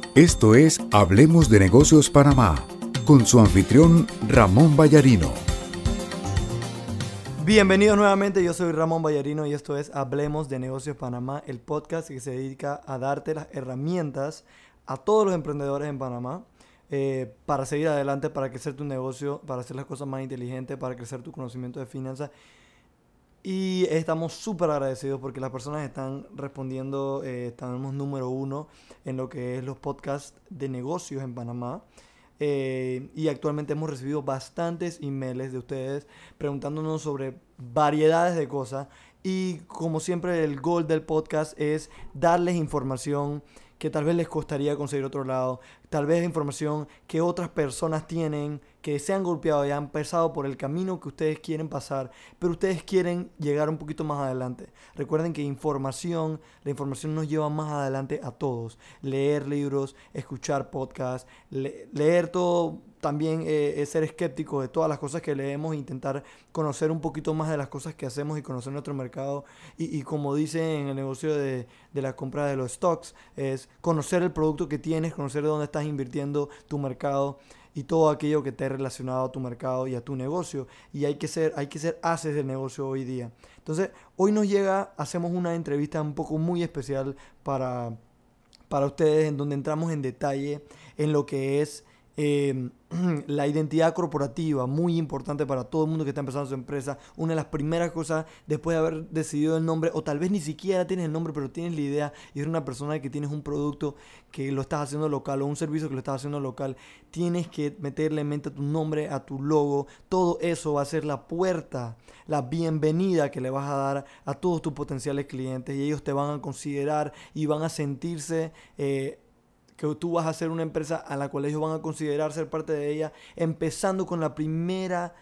Esto es Hablemos de Negocios Panamá, con su anfitrión Ramón Vallarino. Bienvenidos nuevamente, yo soy Ramón Vallarino y esto es Hablemos de Negocios Panamá, el podcast que se dedica a darte las herramientas a todos los emprendedores en Panamá para seguir adelante, para crecer tu negocio, para hacer las cosas más inteligentes, para crecer tu conocimiento de finanzas. Y estamos súper agradecidos porque las personas están respondiendo, estamos número 1 en lo que es los podcasts de negocios en Panamá. Y actualmente hemos recibido bastantes emails de ustedes preguntándonos sobre variedades de cosas. Y como siempre el goal del podcast es darles información que tal vez les costaría conseguir otro lado, tal vez información que otras personas tienen, que se han golpeado y han pasado por el camino que ustedes quieren pasar, pero ustedes quieren llegar un poquito más adelante. Recuerden que la información nos lleva más adelante a todos. Leer libros, escuchar podcasts, leer todo, también ser escéptico de todas las cosas que leemos e intentar conocer un poquito más de las cosas que hacemos y conocer nuestro mercado. Y como dicen en el negocio de la compra de los stocks, es conocer el producto que tienes, conocer de dónde estás invirtiendo tu mercado y todo aquello que esté relacionado a tu mercado y a tu negocio. Y hay que ser haces del negocio hoy día. Entonces, hoy hacemos una entrevista un poco muy especial para ustedes, en donde entramos en detalle en lo que es la identidad corporativa, muy importante para todo el mundo que está empezando su empresa. Una de las primeras cosas después de haber decidido el nombre, o tal vez ni siquiera tienes el nombre, pero tienes la idea y eres una persona que tienes un producto que lo estás haciendo local o un servicio que lo estás haciendo local, tienes que meterle en mente a tu nombre, a tu logo. Todo eso va a ser la puerta, la bienvenida que le vas a dar a todos tus potenciales clientes, y ellos te van a considerar y van a sentirse que tú vas a ser una empresa a la cual ellos van a considerar ser parte de ella, empezando con la primera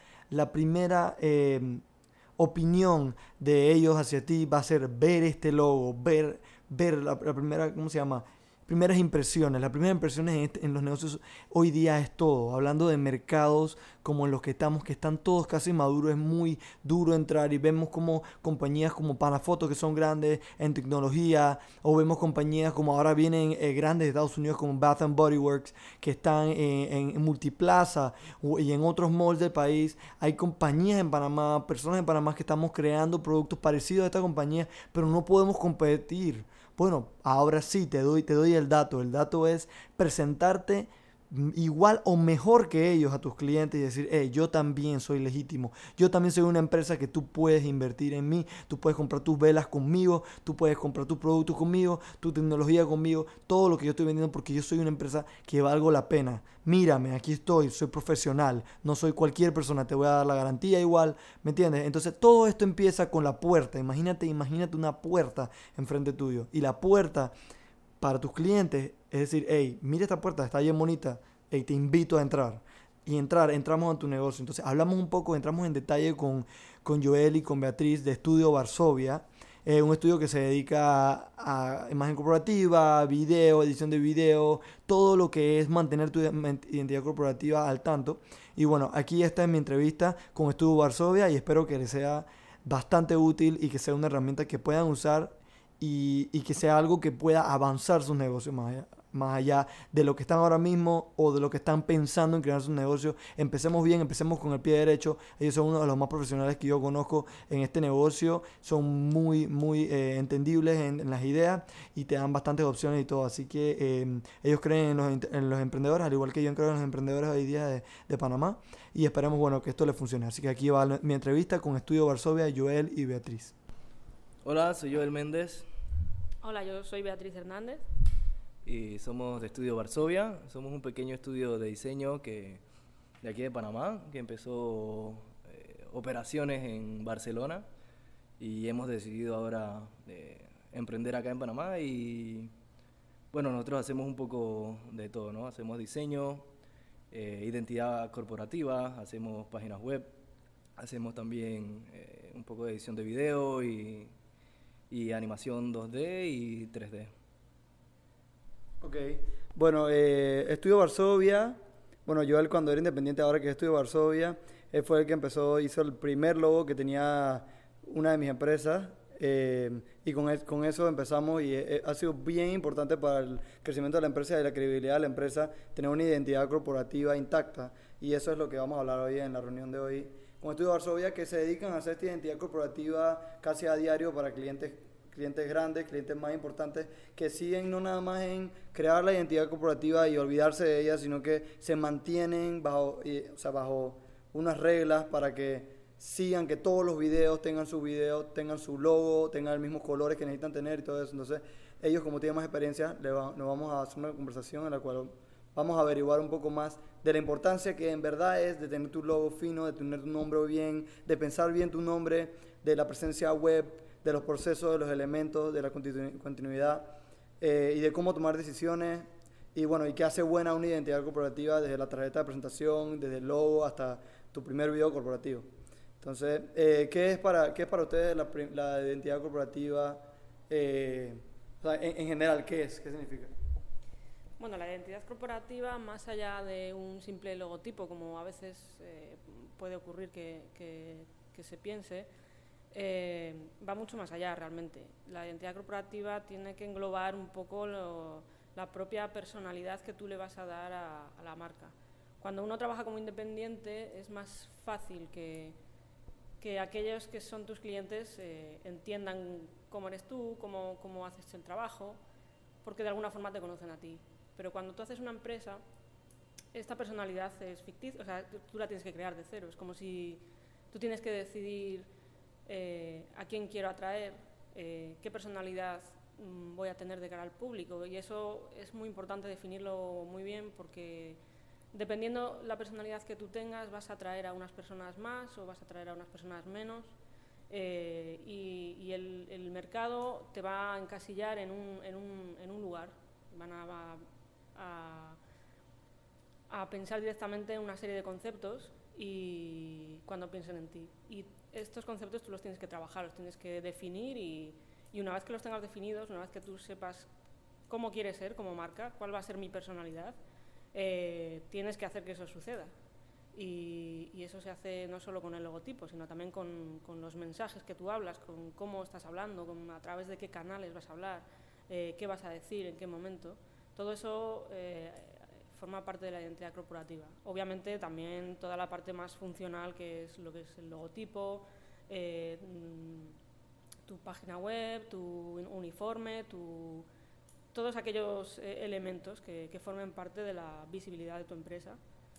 opinión de ellos hacia ti va a ser ver este logo, ver la primera, ¿cómo se llama? Primeras impresiones. Las primeras impresiones en los negocios hoy día es todo. Hablando de mercados como en los que estamos, que están todos casi maduros, es muy duro entrar, y vemos como compañías como Panafoto, que son grandes en tecnología, o vemos compañías como ahora vienen grandes de Estados Unidos como Bath and Body Works, que están en Multiplaza y en otros malls del país. Hay compañías en Panamá, personas en Panamá que estamos creando productos parecidos a esta compañía, pero no podemos competir. Bueno, ahora sí, te doy el dato. El dato es presentarte igual o mejor que ellos a tus clientes y decir, hey, yo también soy legítimo, yo también soy una empresa que tú puedes invertir en mí, tú puedes comprar tus velas conmigo, tú puedes comprar tus productos conmigo, tu tecnología conmigo, todo lo que yo estoy vendiendo, porque yo soy una empresa que valgo la pena. Mírame, aquí estoy, soy profesional, no soy cualquier persona, te voy a dar la garantía igual, ¿me entiendes? Entonces todo esto empieza con la puerta. Imagínate una puerta enfrente tuyo, y la puerta para tus clientes es decir, hey, mira esta puerta, está bien bonita, hey, te invito a entrar. Y entramos en tu negocio. Entonces entramos en detalle con Joel y con Beatriz de Estudio Varsovia, un estudio que se dedica a imagen corporativa, video, edición de video, todo lo que es mantener tu identidad corporativa al tanto. Y bueno, aquí está en mi entrevista con Estudio Varsovia, y espero que les sea bastante útil y que sea una herramienta que puedan usar y que sea algo que pueda avanzar sus negocios más allá de lo que están ahora mismo o de lo que están pensando en crear sus negocios. Empecemos bien, empecemos con el pie derecho. Ellos son uno de los más profesionales que yo conozco en este negocio. Son muy entendibles en las ideas y te dan bastantes opciones y todo. Así que ellos creen en los emprendedores, al igual que yo creo en los emprendedores hoy día de Panamá. Y esperemos, bueno, que esto les funcione. Así que aquí va mi entrevista con Estudio Varsovia, Joel y Beatriz. Hola, soy Joel Méndez. Hola, yo soy Beatriz Hernández. Y somos de Estudio Varsovia. Somos un pequeño estudio de diseño de aquí de Panamá, que empezó operaciones en Barcelona, y hemos decidido ahora emprender acá en Panamá. Y bueno, nosotros hacemos un poco de todo, ¿no? Hacemos diseño, identidad corporativa, hacemos páginas web, hacemos también un poco de edición de video y animación 2D y 3D. Ok, bueno, Estudio Varsovia, bueno, Joel cuando era independiente, ahora que Estudio Varsovia, él fue el que hizo el primer logo que tenía una de mis empresas, Y con eso empezamos y ha sido bien importante para el crecimiento de la empresa y la credibilidad de la empresa tener una identidad corporativa intacta. Y eso es lo que vamos a hablar hoy en la reunión de hoy con Estudio Varsovia, que se dedican a hacer esta identidad corporativa casi a diario para clientes grandes, clientes más importantes, que siguen no nada más en crear la identidad corporativa y olvidarse de ella, sino que se mantienen bajo unas reglas para que sigan, que todos los videos, tengan su logo, tengan los mismos colores que necesitan tener y todo eso. Entonces, ellos, como tienen más experiencia, nos vamos a hacer una conversación en la cual vamos a averiguar un poco más de la importancia que en verdad es de tener tu logo fino, de tener tu nombre bien, de pensar bien tu nombre, de la presencia web, de los procesos, de los elementos, de la continuidad y de cómo tomar decisiones y bueno, y qué hace buena una identidad corporativa desde la tarjeta de presentación, desde el logo hasta tu primer video corporativo. Entonces, ¿qué es para ustedes la identidad corporativa? En general, ¿qué es? ¿Qué significa? Bueno, la identidad corporativa, más allá de un simple logotipo, como a veces puede ocurrir que se piense, va mucho más allá realmente. La identidad corporativa tiene que englobar un poco la propia personalidad que tú le vas a dar a la marca. Cuando uno trabaja como independiente es más fácil que aquellos que son tus clientes entiendan cómo eres tú, cómo haces el trabajo, porque de alguna forma te conocen a ti. Pero cuando tú haces una empresa, esta personalidad es ficticia, o sea, tú la tienes que crear de cero. Es como si tú tienes que decidir a quién quiero atraer, qué personalidad voy a tener de cara al público. Y eso es muy importante definirlo muy bien porque dependiendo la personalidad que tú tengas, vas a atraer a unas personas más o vas a atraer a unas personas menos. Y el mercado te va a encasillar en un lugar. Van a pensar directamente en una serie de conceptos y cuando piensen en ti. Y estos conceptos tú los tienes que trabajar, los tienes que definir y una vez que los tengas definidos, una vez que tú sepas cómo quieres ser como marca, cuál va a ser mi personalidad, tienes que hacer que eso suceda. Y eso se hace no solo con el logotipo, sino también con los mensajes que tú hablas, con cómo estás hablando, a través de qué canales vas a hablar, qué vas a decir, en qué momento. Todo eso forma parte de la identidad corporativa. Obviamente también toda la parte más funcional, que es lo que es el logotipo, tu página web, tu uniforme, todos aquellos elementos que formen parte de la visibilidad de tu empresa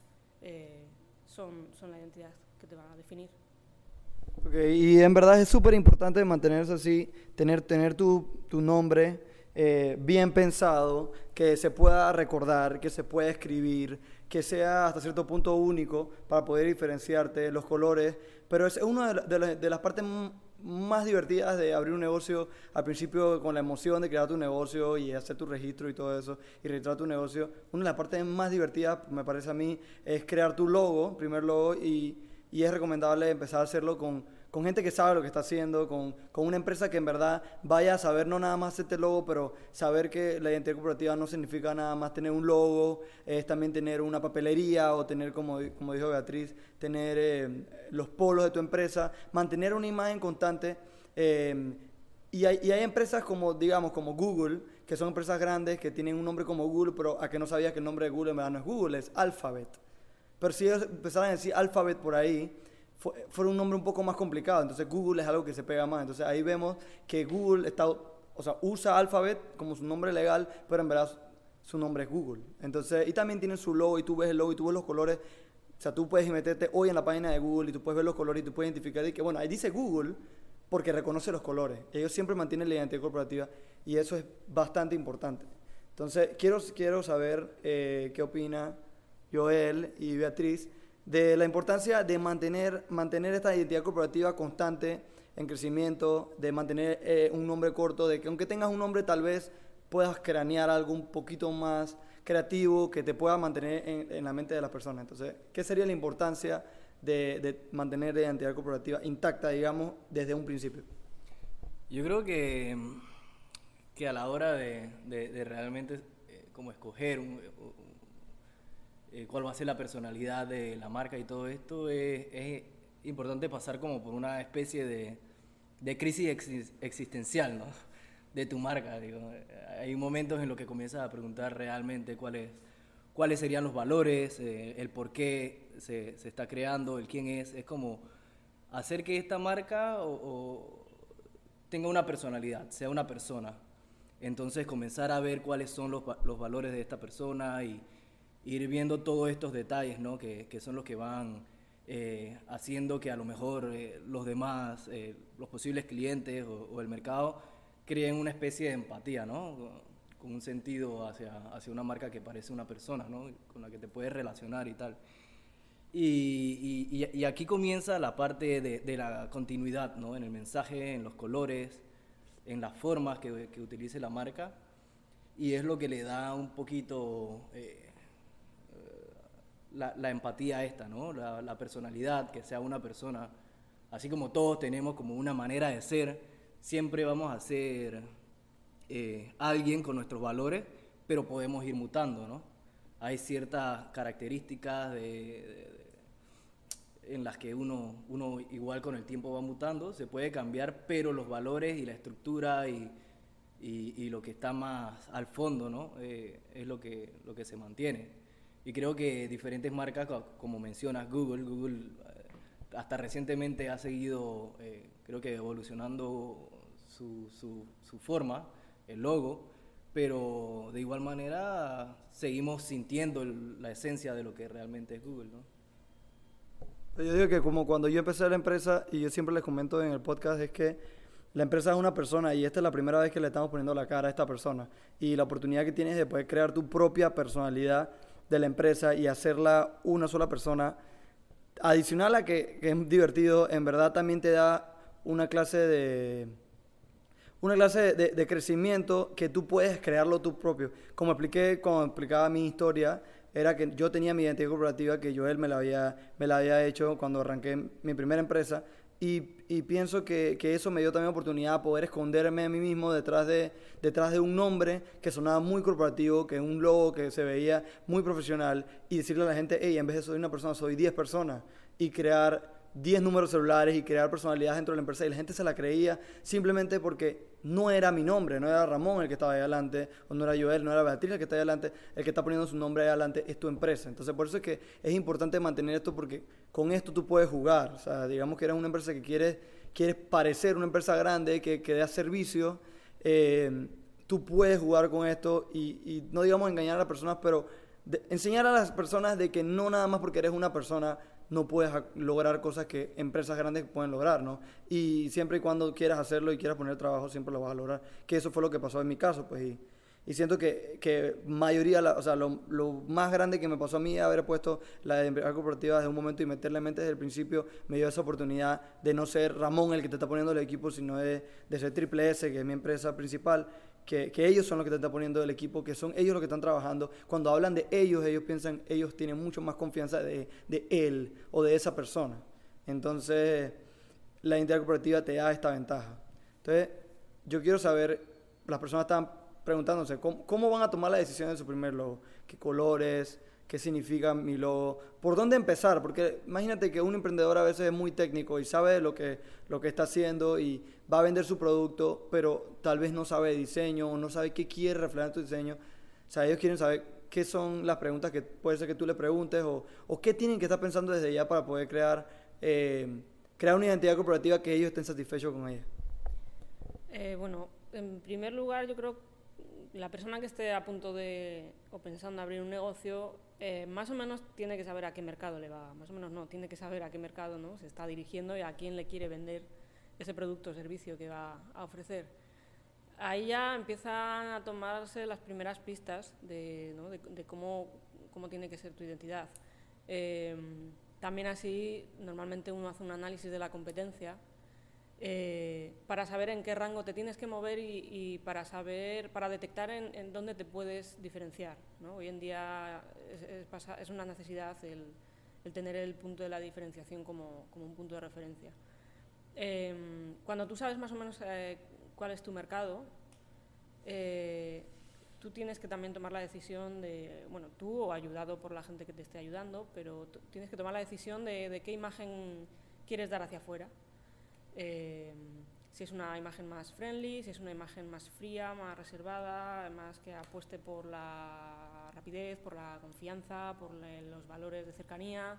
son la identidad que te va a definir. Okay, y en verdad es súper importante mantenerse así, tener tu nombre bien pensado, que se pueda recordar, que se pueda escribir, que sea hasta cierto punto único para poder diferenciarte, los colores, pero es una de las partes más divertidas de abrir un negocio al principio, con la emoción de crear tu negocio y hacer tu registro y todo eso y registrar tu negocio. Una de las partes más divertidas, me parece a mí, es crear tu logo, primer logo, y es recomendable empezar a hacerlo con gente que sabe lo que está haciendo, con una empresa que en verdad vaya a saber no nada más este logo, pero saber que la identidad corporativa no significa nada más tener un logo, es también tener una papelería o tener, como dijo Beatriz, tener los polos de tu empresa, mantener una imagen constante. Y hay empresas como Google, que son empresas grandes que tienen un nombre como Google, pero a que no sabías que el nombre de Google en verdad no es Google, es Alphabet. Pero si ellos empezaran a decir Alphabet por ahí, fuera un nombre un poco más complicado. Entonces Google es algo que se pega más. Entonces ahí vemos que Google usa Alphabet como su nombre legal, pero en verdad su nombre es Google. Entonces, y también tienen su logo, y tú ves el logo y tú ves los colores. O sea, tú puedes meterte hoy en la página de Google y tú puedes ver los colores y tú puedes identificar y que, bueno, ahí dice Google porque reconoce los colores. Ellos siempre mantienen la identidad corporativa y eso es bastante importante. Entonces, quiero saber qué opina Joel y Beatriz de la importancia de mantener esta identidad corporativa constante, en crecimiento, de mantener un nombre corto, de que aunque tengas un nombre tal vez puedas cranear algo un poquito más creativo que te pueda mantener en la mente de las personas. Entonces, ¿qué sería la importancia de mantener la identidad corporativa intacta, digamos, desde un principio? Yo creo que a la hora de realmente como escoger cuál va a ser la personalidad de la marca y todo esto, es importante pasar como por una especie de crisis existencial, ¿no? De tu marca, digo. Hay momentos en los que comienzas a preguntar realmente cuáles serían los valores, el por qué se está creando, el quién es como hacer que esta marca tenga una personalidad, sea una persona. Entonces comenzar a ver cuáles son los valores de esta persona y ir viendo todos estos detalles, ¿no? que son los que van haciendo que a lo mejor los demás, los posibles clientes o el mercado creen una especie de empatía, ¿no? Con un sentido hacia una marca que parece una persona, ¿no? Con la que te puedes relacionar y tal. Y aquí comienza la parte de la continuidad, ¿no? En el mensaje, en los colores, en las formas que utilice la marca, y es lo que le da un poquito la empatía esta, ¿no? La personalidad, que sea una persona, así como todos tenemos como una manera de ser, siempre vamos a ser alguien con nuestros valores, pero podemos ir mutando, ¿no? Hay ciertas características en las que uno igual con el tiempo va mutando, se puede cambiar, pero los valores y la estructura y lo que está más al fondo, ¿no? Es lo que se mantiene. Y creo que diferentes marcas, como mencionas, Google hasta recientemente ha seguido, creo que evolucionando su forma, el logo, pero de igual manera seguimos sintiendo la esencia de lo que realmente es Google, ¿no? Yo digo que como cuando yo empecé la empresa, y yo siempre les comento en el podcast, es que la empresa es una persona y esta es la primera vez que le estamos poniendo la cara a esta persona. Y la oportunidad que tienes de poder crear tu propia personalidad de la empresa y hacerla una sola persona, adicional a que es divertido, en verdad también te da una clase de crecimiento que tú puedes crearlo tú propio. Como explicaba mi historia, era que yo tenía mi identidad corporativa que Joel me la había hecho cuando arranqué mi primera empresa, y pienso que eso me dio también oportunidad a poder esconderme a mí mismo detrás de un nombre que sonaba muy corporativo, que es un logo que se veía muy profesional, y decirle a la gente, hey, en vez de soy una persona, soy 10 personas, y crear 10 números celulares y crear personalidades dentro de la empresa, y la gente se la creía simplemente porque no era mi nombre, no era Ramón el que estaba ahí adelante, o no era Joel, no era Beatriz el que está ahí adelante, el que está poniendo su nombre ahí adelante es tu empresa. Entonces por eso es que es importante mantener esto, porque con esto tú puedes jugar. O sea, digamos que eres una empresa que quieres parecer una empresa grande, que da servicio, tú puedes jugar con esto y no digamos engañar a las personas, pero enseñar a las personas de que no nada más porque eres una persona no puedes lograr cosas que empresas grandes pueden lograr, ¿no? Y siempre y cuando quieras hacerlo y quieras poner trabajo, siempre lo vas a lograr. Que eso fue lo que pasó en mi caso, pues. Y siento que mayoría, o sea, lo más grande que me pasó a mí, haber puesto la empresa corporativa desde un momento y meterla en mente desde el principio, me dio esa oportunidad de no ser Ramón el que te está poniendo el equipo, sino de ser Triple S, que es mi empresa principal, que ellos son los que te están poniendo el equipo, que son ellos los que están trabajando. Cuando hablan de ellos piensan, ellos tienen mucho más confianza de él o de esa persona. Entonces, la identidad corporativa te da esta ventaja. Entonces, yo quiero saber, las personas están preguntándose, ¿cómo van a tomar la decisión de su primer logo? ¿Qué colores? ¿Qué significa mi logo? ¿Por dónde empezar? Porque imagínate que un emprendedor a veces es muy técnico y sabe lo que está haciendo y va a vender su producto, pero tal vez no sabe de diseño o no sabe qué quiere reflejar en tu diseño. O sea, ellos quieren saber qué son las preguntas que puede ser que tú le preguntes o qué tienen que estar pensando desde ya para poder crear una identidad corporativa que ellos estén satisfechos con ella. Bueno, en primer lugar, yo creo que la persona que esté a punto de o pensando abrir un negocio, más o menos tiene que saber a qué mercado le va, más o menos no, tiene que saber a qué mercado, ¿no?, se está dirigiendo y a quién le quiere vender ese producto o servicio que va a ofrecer. Ahí ya empiezan a tomarse las primeras pistas de cómo tiene que ser tu identidad. También así, normalmente uno hace un análisis de la competencia, para saber en qué rango te tienes que mover y para detectar en dónde te puedes diferenciar, ¿no? Hoy en día es una necesidad el tener el punto de la diferenciación como un punto de referencia. Cuando tú sabes más o menos cuál es tu mercado, tú tienes que también tomar la decisión tú o ayudado por la gente que te esté ayudando, pero tienes que tomar la decisión de qué imagen quieres dar hacia afuera. si es una imagen más friendly, si es una imagen más fría, más reservada, más que apueste por la rapidez, por la confianza, por los valores de cercanía.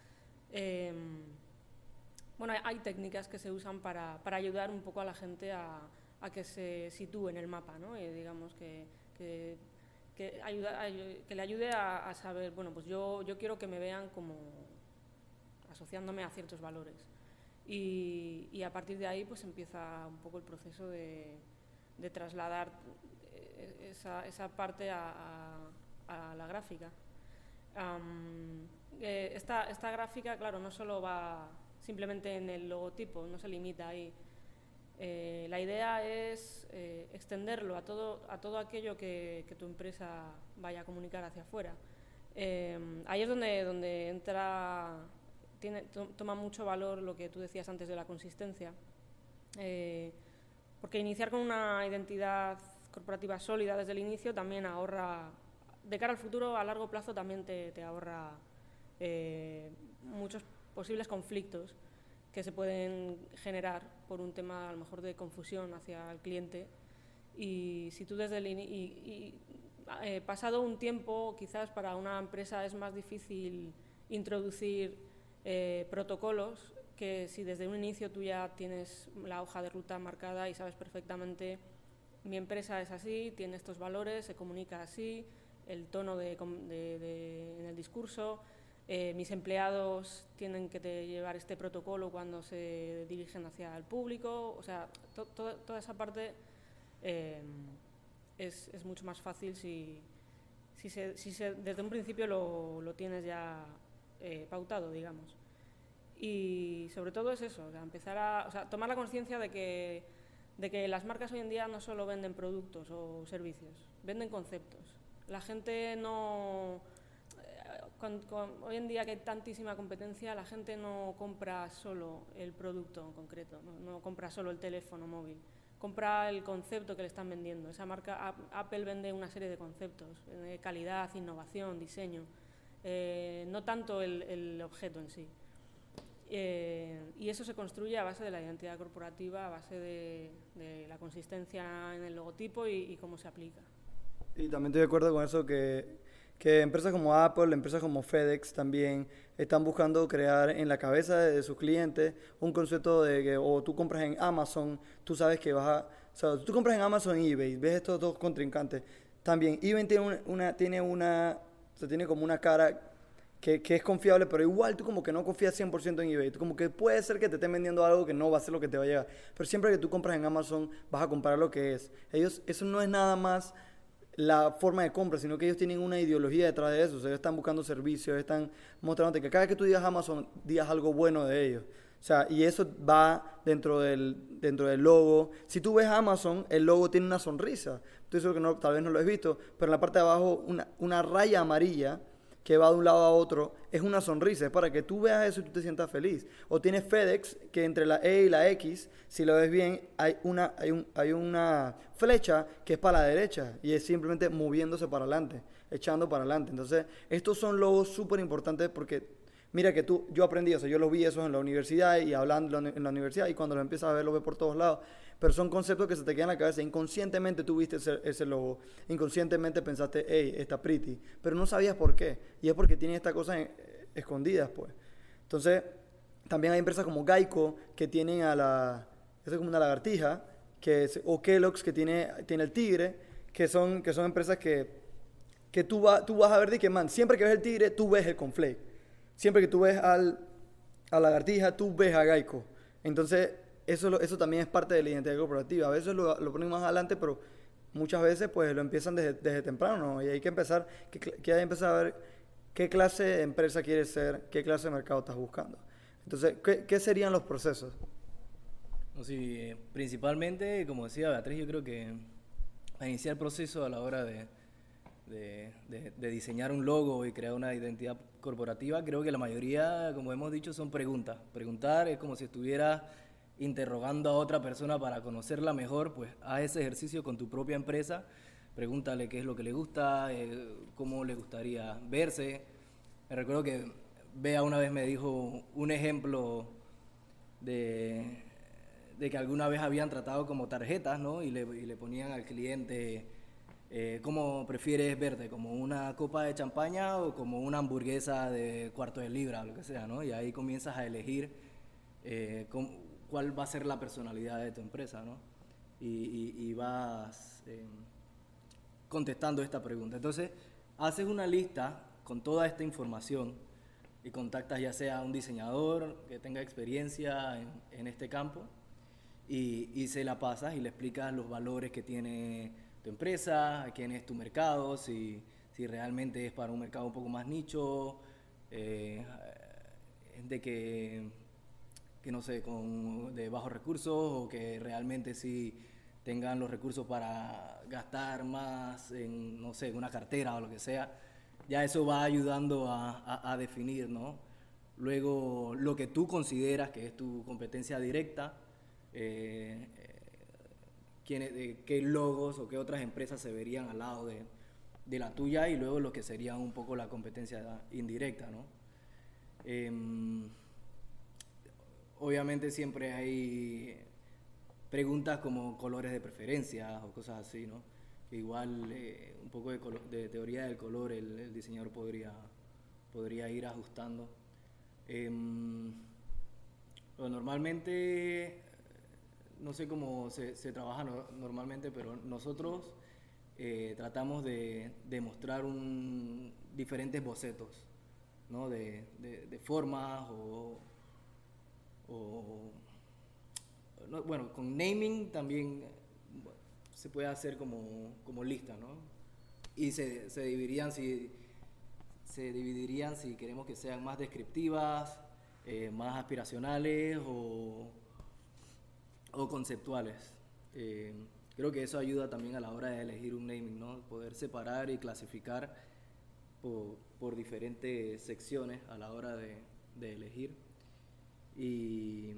Bueno, hay técnicas que se usan para ayudar un poco a la gente a que se sitúe en el mapa, ¿no? Digamos que le ayude a saber, bueno, pues yo quiero que me vean como asociándome a ciertos valores. Y a partir de ahí pues empieza un poco el proceso de trasladar esa parte a la gráfica. Esta gráfica, claro, no solo va simplemente en el logotipo, no se limita ahí. La idea es extenderlo a todo aquello que tu empresa vaya a comunicar hacia afuera. Ahí es donde entra, toma mucho valor lo que tú decías antes de la consistencia, porque iniciar con una identidad corporativa sólida desde el inicio también ahorra, de cara al futuro, a largo plazo también te ahorra muchos posibles conflictos que se pueden generar por un tema a lo mejor de confusión hacia el cliente. Y si tú desde el pasado un tiempo, quizás para una empresa es más difícil introducir protocolos, que si desde un inicio tú ya tienes la hoja de ruta marcada y sabes perfectamente, mi empresa es así, tiene estos valores, se comunica así, el tono en el discurso, mis empleados tienen que llevar este protocolo cuando se dirigen hacia el público. O sea, toda esa parte es mucho más fácil si desde un principio lo tienes ya pautado, digamos. Y sobre todo es eso, o sea, empezar a tomar la conciencia de que las marcas hoy en día no solo venden productos o servicios, venden conceptos. La gente no... hoy en día que hay tantísima competencia, la gente no compra solo el producto en concreto, no compra solo el teléfono móvil, compra el concepto que le están vendiendo. Esa marca, Apple, vende una serie de conceptos, de calidad, innovación, diseño, no tanto el objeto en sí. Y eso se construye a base de la identidad corporativa, a base de la consistencia en el logotipo y cómo se aplica. Y también estoy de acuerdo con eso que empresas como Apple, empresas como FedEx también están buscando crear en la cabeza de sus clientes un concepto de que o tú compras en Amazon, tú sabes que vas a... O sea, tú compras en Amazon y eBay, ves estos dos contrincantes. También eBay tiene como una cara que es confiable, pero igual tú como que no confías 100% en eBay. Tú como que puede ser que te estén vendiendo algo que no va a ser lo que te va a llegar. Pero siempre que tú compras en Amazon vas a comprar lo que es. Eso no es nada más la forma de compra, sino que ellos tienen una ideología detrás de eso. O sea, ellos están buscando servicios, están mostrándote que cada vez que tú digas Amazon, digas algo bueno de ellos. O sea, y eso va dentro del logo. Si tú ves Amazon, el logo tiene una sonrisa. Estoy seguro que tal vez no lo has visto, pero en la parte de abajo una raya amarilla que va de un lado a otro, es una sonrisa, es para que tú veas eso y tú te sientas feliz. O tienes FedEx, que entre la E y la X, si lo ves bien, hay una flecha que es para la derecha y es simplemente moviéndose para adelante, echando para adelante. Entonces, estos son logos súper importantes porque, mira que yo aprendí eso, yo los vi esos en la universidad y hablando en la universidad, y cuando los empiezas a ver, los ves por todos lados. Pero son conceptos que se te quedan en la cabeza. Inconscientemente tú viste ese logo. Inconscientemente pensaste, hey, está pretty. Pero no sabías por qué. Y es porque tiene estas cosas escondidas, pues. Entonces, también hay empresas como Geico que tienen esa es como una lagartija, o Kellogg's que tiene el tigre, que son empresas que tú vas a ver de que, man, siempre que ves el tigre, tú ves el cornflake. Siempre que tú ves a la lagartija, tú ves a Geico. Entonces, eso también es parte de la identidad corporativa. A veces lo ponen más adelante, pero muchas veces pues lo empiezan desde temprano, ¿no? Y hay que empezar a ver qué clase de empresa quieres ser, qué clase de mercado estás buscando. Entonces, ¿qué serían los procesos? Sí, principalmente, como decía Beatriz, yo creo que para iniciar el proceso a la hora de diseñar un logo y crear una identidad corporativa, creo que la mayoría, como hemos dicho, son preguntas. Preguntar es como si estuvieras interrogando a otra persona para conocerla mejor. Pues haz ese ejercicio con tu propia empresa, pregúntale qué es lo que le gusta, cómo le gustaría verse. Me recuerdo que Bea una vez me dijo un ejemplo de de que alguna vez habían tratado como tarjetas, ¿no? Y le ponían al cliente, ¿cómo prefieres verte? ¿Como una copa de champaña o como una hamburguesa de cuarto de libra, lo que sea, ¿no? Y ahí comienzas a elegir cuál va a ser la personalidad de tu empresa, ¿no? Y vas contestando esta pregunta. Entonces, haces una lista con toda esta información y contactas ya sea a un diseñador que tenga experiencia en este campo y se la pasas y le explicas los valores que tiene tu empresa, quién es tu mercado, si realmente es para un mercado un poco más nicho, de que no sé, de bajos recursos o que realmente sí tengan los recursos para gastar más en, no sé, una cartera o lo que sea. Ya eso va ayudando a definir, ¿no? Luego, lo que tú consideras que es tu competencia directa, qué logos o qué otras empresas se verían al lado de la tuya, y luego lo que sería un poco la competencia indirecta, ¿no? Obviamente siempre hay preguntas como colores de preferencia o cosas así, ¿no? Que igual un poco de teoría del color el diseñador podría ir ajustando. Normalmente, no sé cómo se trabaja normalmente, pero nosotros tratamos de mostrar diferentes bocetos, ¿no? De formas no, bueno, con naming también se puede hacer como lista, ¿no? Y se dividirían si queremos que sean más descriptivas, más aspiracionales o conceptuales. Creo que eso ayuda también a la hora de elegir un naming, ¿no? Poder separar y clasificar por diferentes secciones a la hora de elegir. Y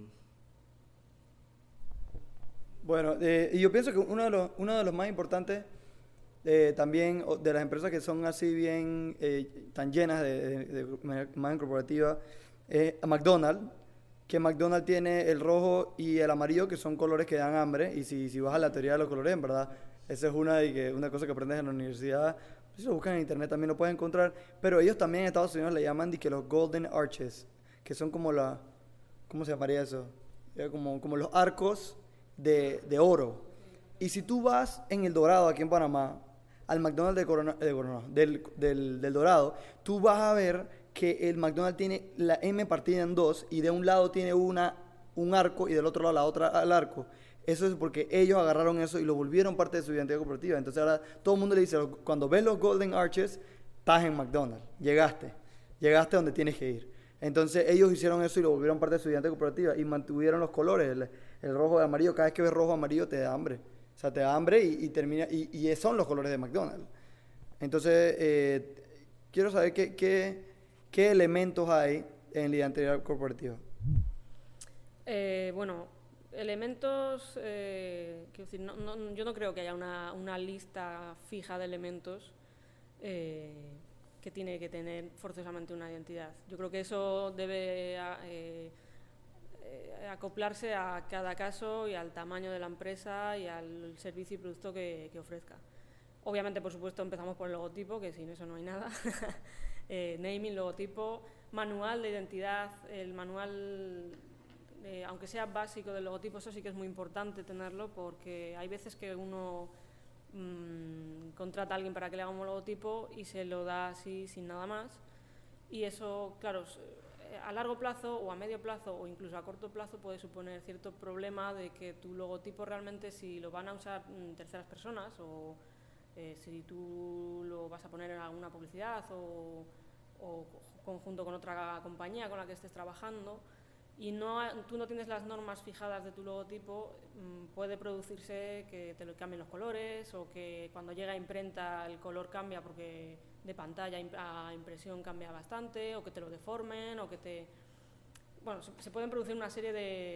bueno, y yo pienso que uno de los más importantes también de las empresas que son así bien tan llenas de imagen corporativa es McDonald's, que McDonald's tiene el rojo y el amarillo, que son colores que dan hambre, y si vas a la teoría de los colores, en verdad, esa es una cosa que aprendes en la universidad. Si lo buscan en internet también lo puedes encontrar, pero ellos también en Estados Unidos le llaman que los Golden Arches, que son como ¿cómo se llamaría eso? Como los arcos de oro. Y si tú vas en El Dorado, aquí en Panamá, al McDonald's del Dorado, tú vas a ver que el McDonald's tiene la M partida en dos, y de un lado tiene un arco y del otro lado la otra al arco. Eso es porque ellos agarraron eso y lo volvieron parte de su identidad corporativa. Entonces ahora todo el mundo le dice, cuando ves los Golden Arches, estás en McDonald's, llegaste donde tienes que ir. Entonces ellos hicieron eso y lo volvieron parte de su identidad corporativa y mantuvieron los colores, el rojo y el amarillo. Cada vez que ves rojo o amarillo te da hambre. O sea, te da hambre y son los colores de McDonald's. Entonces, quiero saber qué elementos hay en la identidad corporativa. Bueno, elementos, quiero decir, yo no creo que haya una lista fija de elementos que tiene que tener forzosamente una identidad. Yo creo que eso debe acoplarse a cada caso y al tamaño de la empresa y al servicio y producto que ofrezca. Obviamente, por supuesto, empezamos por el logotipo, que sin eso no hay nada. Naming, logotipo, manual de identidad, el manual, aunque sea básico del logotipo, eso sí que es muy importante tenerlo, porque hay veces que uno contrata a alguien para que le haga un logotipo y se lo da así sin nada más, y eso, claro, a largo plazo o a medio plazo o incluso a corto plazo puede suponer cierto problema de que tu logotipo realmente, si lo van a usar terceras personas o si tú lo vas a poner en alguna publicidad o conjunto con otra compañía con la que estés trabajando y tú no tienes las normas fijadas de tu logotipo, puede producirse que te lo cambien los colores, o que cuando llega a imprenta el color cambia porque de pantalla a impresión cambia bastante, o que te lo deformen, o que bueno, se pueden producir una serie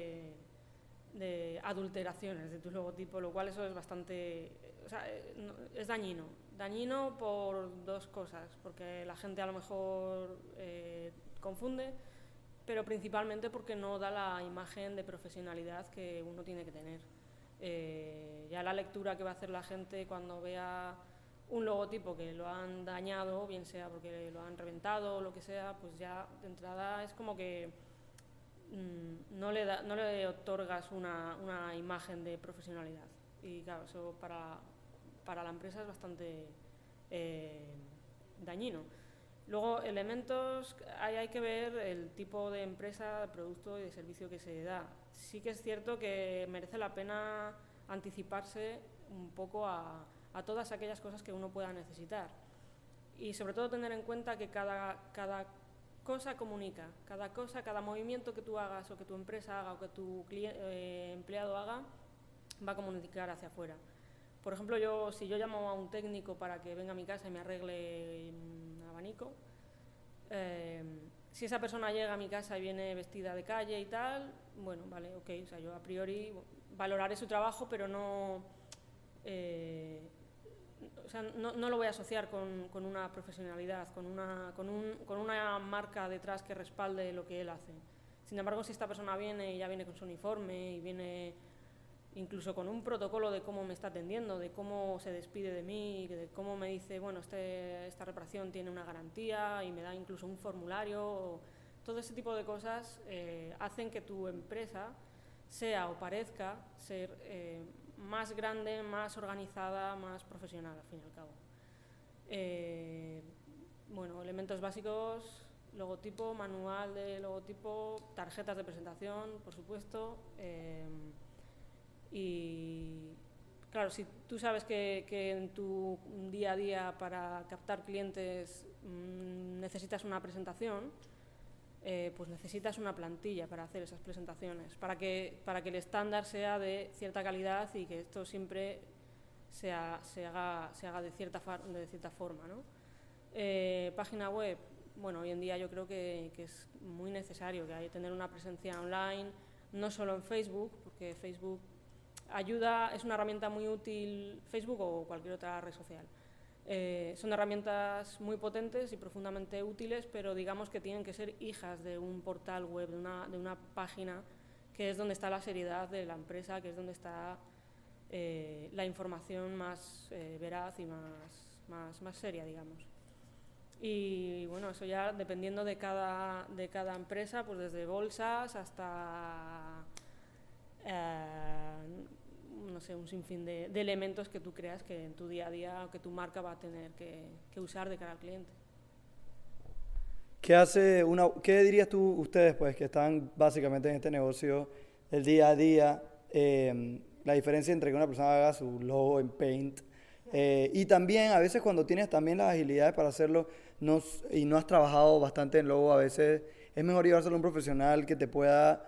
de adulteraciones de tu logotipo, lo cual eso es bastante, o sea, es dañino por dos cosas, porque la gente a lo mejor confunde, pero principalmente porque no da la imagen de profesionalidad que uno tiene que tener. Ya la lectura que va a hacer la gente cuando vea un logotipo que lo han dañado, bien sea porque lo han reventado o lo que sea, pues ya de entrada es como que no le otorgas una imagen de profesionalidad. Y claro, eso para la empresa es bastante dañino. Luego, elementos, hay que ver el tipo de empresa, de producto y de servicio que se da. Sí que es cierto que merece la pena anticiparse un poco a todas aquellas cosas que uno pueda necesitar. Y sobre todo tener en cuenta que cada cosa comunica, cada movimiento que tú hagas o que tu empresa haga o que tu empleado haga, va a comunicar hacia afuera. Por ejemplo, si yo llamo a un técnico para que venga a mi casa y me arregle un abanico, si esa persona llega a mi casa y viene vestida de calle y tal, bueno, vale, ok, o sea, yo a priori valoraré su trabajo, pero no lo voy a asociar con una profesionalidad, con una marca detrás que respalde lo que él hace. Sin embargo, si esta persona viene y ya viene con su uniforme y viene incluso con un protocolo de cómo me está atendiendo, de cómo se despide de mí, de cómo me dice, bueno, esta reparación tiene una garantía y me da incluso un formulario, todo ese tipo de cosas hacen que tu empresa sea o parezca ser más grande, más organizada, más profesional, al fin y al cabo. Bueno, elementos básicos, logotipo, manual de logotipo, tarjetas de presentación, por supuesto. Y claro, si tú sabes que en tu día a día para captar clientes necesitas una presentación, pues necesitas una plantilla para hacer esas presentaciones, para que el estándar sea de cierta calidad y que esto siempre se haga de cierta forma, ¿no? Página web, bueno, hoy en día yo creo que es muy necesario que hay tener una presencia online, no solo en Facebook, porque Facebook ayuda, es una herramienta muy útil, Facebook o cualquier otra red social. Son herramientas muy potentes y profundamente útiles, pero digamos que tienen que ser hijas de un portal web, de una página, que es donde está la seriedad de la empresa, que es donde está la información más veraz y más seria, digamos. Y bueno, eso ya dependiendo de cada empresa, pues desde bolsas hasta no sé, un sinfín de elementos que tú creas que en tu día a día o que tu marca va a tener que usar de cara al cliente. ¿Qué dirías tú, ustedes pues que están básicamente en este negocio el día a día, la diferencia entre que una persona haga su logo en Paint y también a veces cuando tienes también las agilidades para hacerlo y no has trabajado bastante en logo, a veces es mejor llevárselo a un profesional que te pueda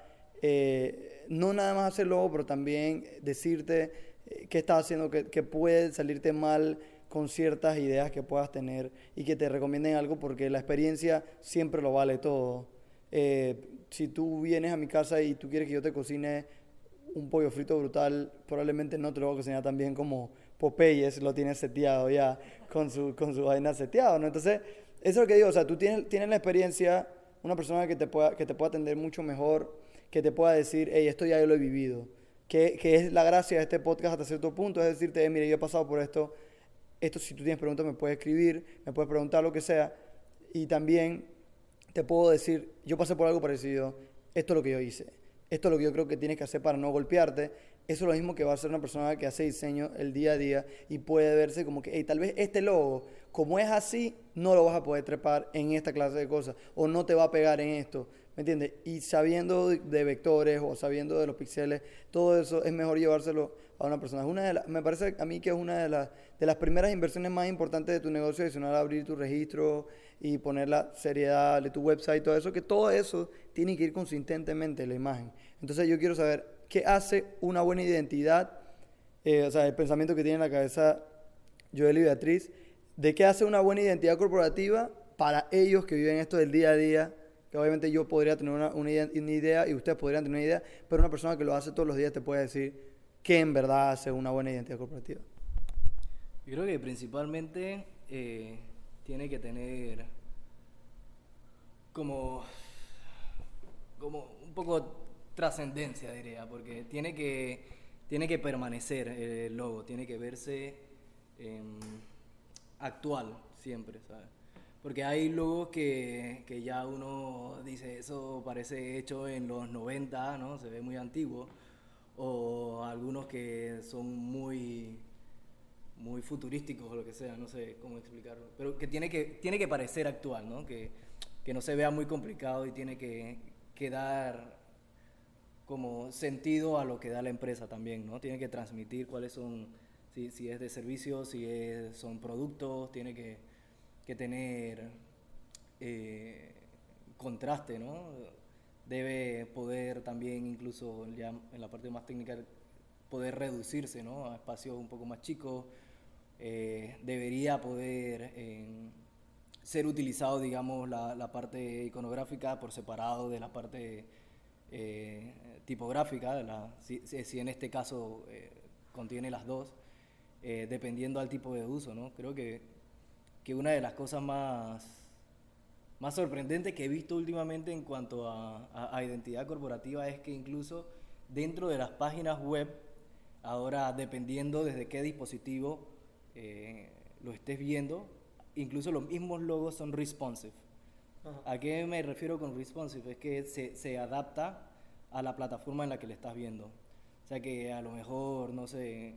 no nada más hacer logo, pero también decirte qué estás haciendo, que puede salirte mal con ciertas ideas que puedas tener y que te recomienden algo, porque la experiencia siempre lo vale todo. Si tú vienes a mi casa y tú quieres que yo te cocine un pollo frito brutal, probablemente no te lo voy a cocinar tan bien como Popeyes lo tiene seteado ya, con su vaina seteado, ¿no? Entonces, eso es lo que digo, o sea, tú tienes la experiencia, una persona que te pueda atender mucho mejor, que te pueda decir, hey, esto ya yo lo he vivido. Que es la gracia de este podcast hasta cierto punto, es decirte, mire, yo he pasado por esto, si tú tienes preguntas me puedes escribir, me puedes preguntar lo que sea, y también te puedo decir, yo pasé por algo parecido, esto es lo que yo hice, esto es lo que yo creo que tienes que hacer para no golpearte, eso es lo mismo que va a hacer una persona que hace diseño el día a día y puede verse como que, hey, tal vez este logo, como es así, no lo vas a poder trepar en esta clase de cosas, o no te va a pegar en esto. ¿Me entiendes? Y sabiendo de vectores o sabiendo de los píxeles, todo eso es mejor llevárselo a una persona. Me parece a mí que es una de las primeras inversiones más importantes de tu negocio, adicional a abrir tu registro y poner la seriedad de tu website, todo eso, que todo eso tiene que ir consistentemente en la imagen. Entonces yo quiero saber qué hace una buena identidad, o sea, el pensamiento que tiene en la cabeza Joel y Beatriz, de qué hace una buena identidad corporativa para ellos que viven esto del día a día, que obviamente yo podría tener una idea y ustedes podrían tener una idea, pero una persona que lo hace todos los días te puede decir qué en verdad hace una buena identidad corporativa. Yo creo que principalmente tiene que tener como como un poco trascendencia, diría, porque tiene que permanecer el logo, tiene que verse actual siempre, ¿sabes? Porque hay logos que ya uno dice, eso parece hecho en los 90, ¿no? Se ve muy antiguo. O algunos que son muy futurísticos o lo que sea, no sé cómo explicarlo. Pero que tiene que parecer actual, ¿no? Que no se vea muy complicado y tiene que dar como sentido a lo que da la empresa también, ¿no? Tiene que transmitir cuáles son, si es de servicios, son productos, tiene que tener contraste, ¿no? Debe poder también, incluso ya en la parte más técnica, poder reducirse, ¿no? A espacios un poco más chicos. Debería poder ser utilizado, digamos, la parte iconográfica por separado de la parte tipográfica, si en este caso contiene las dos, dependiendo al tipo de uso, ¿no? Creo que una de las cosas más sorprendentes que he visto últimamente en cuanto a identidad corporativa es que incluso dentro de las páginas web, ahora dependiendo desde qué dispositivo lo estés viendo, incluso los mismos logos son responsive. Ajá. ¿A qué me refiero con responsive? Es que se adapta a la plataforma en la que le estás viendo. O sea que a lo mejor, no sé,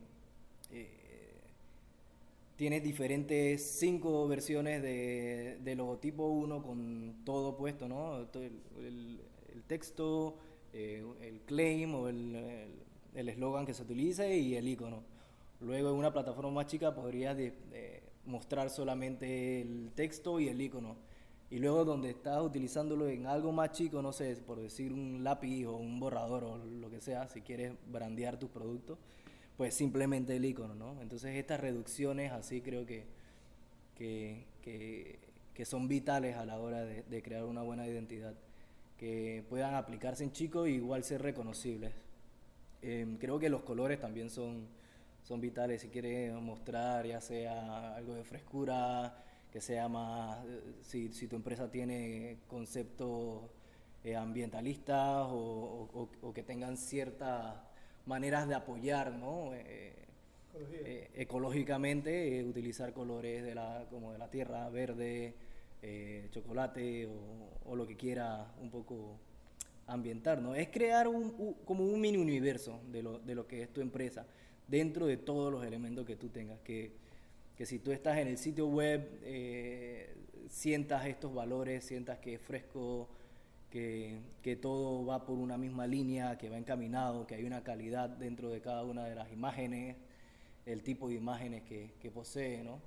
tienes diferentes 5 versiones de logotipo 1 con todo puesto, ¿no? Todo el texto, el claim o el eslogan que se utilice y el icono. Luego en una plataforma más chica podrías mostrar solamente el texto y el icono. Y luego donde estás utilizándolo en algo más chico, no sé, por decir un lápiz o un borrador o lo que sea, si quieres brandear tus productos, pues simplemente el icono, ¿no? Entonces estas reducciones así creo que son vitales a la hora de crear una buena identidad, que puedan aplicarse en chicos y igual ser reconocibles. Creo que los colores también son vitales si quieres mostrar ya sea algo de frescura, que sea más, si tu empresa tiene conceptos ambientalistas o que tengan ciertas maneras de apoyar, ¿no? Ecológicamente, utilizar colores como de la tierra, verde, chocolate o lo que quiera un poco ambientar, ¿no? Es crear como un mini universo de lo que es tu empresa dentro de todos los elementos que tú tengas, que si tú estás en el sitio web sientas estos valores, sientas que es fresco, que todo va por una misma línea, que va encaminado, que hay una calidad dentro de cada una de las imágenes, el tipo de imágenes que posee, ¿no?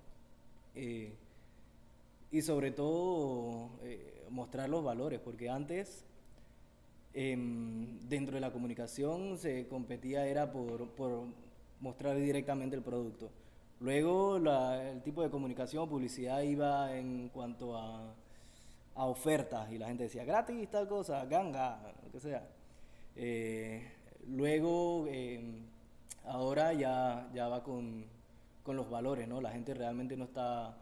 Y sobre todo mostrar los valores, porque antes dentro de la comunicación se competía era por mostrar directamente el producto. Luego el tipo de comunicación o publicidad iba en cuanto a ofertas y la gente decía gratis tal cosa, ganga, lo que sea. Luego ahora ya va con los valores, ¿no? La gente realmente no está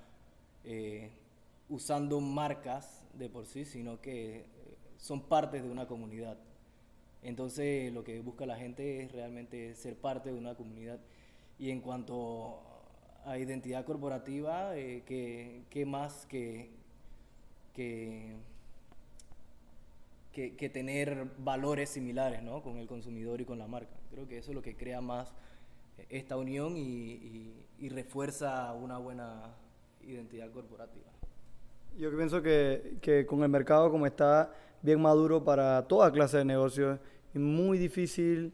usando marcas de por sí, sino que son partes de una comunidad. Entonces lo que busca la gente es realmente ser parte de una comunidad. Y en cuanto a identidad corporativa, ¿qué más que tener valores similares, ¿no? Con el consumidor y con la marca? Creo que eso es lo que crea más esta unión y refuerza una buena identidad corporativa. Yo pienso que con el mercado como está bien maduro para toda clase de negocios, es muy difícil